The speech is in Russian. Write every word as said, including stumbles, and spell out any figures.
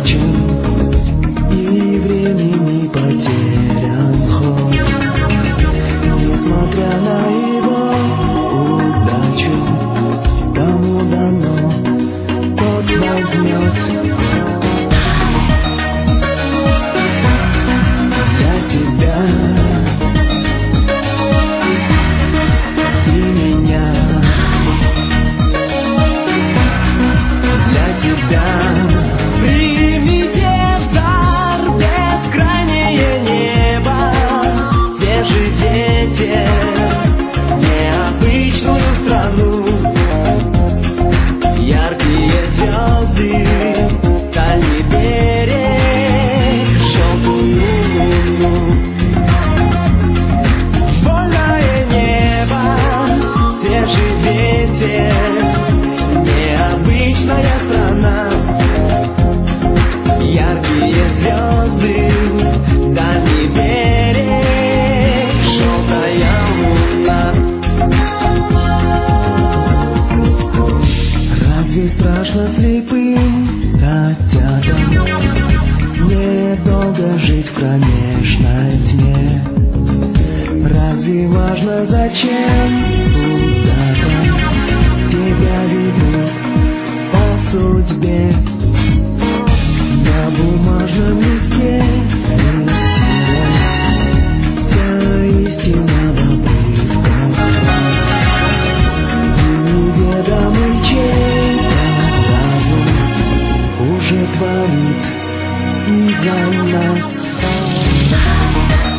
утрачен, и времени потерян ход. Несмотря на его удачу, тому дано, тот возьмет. Для тебя и меня, для тебя. Примите в дар бескрайнее небо, свежий ветер, необычную страну, яркие звезды, дальний берег, желтую луну. Вольное небо, свежий ветер, необычная страна, яркие звезды, дальний берег, желтая луна. Разве страшно слепым котятам недолго жить в кромешной тьме? Разве важно, зачем куда-то тебя ведут по судьбе? На бумажном листе листилась вся истина в обрывках фраз. И неведомый чей-то разум уже творит из-за нас.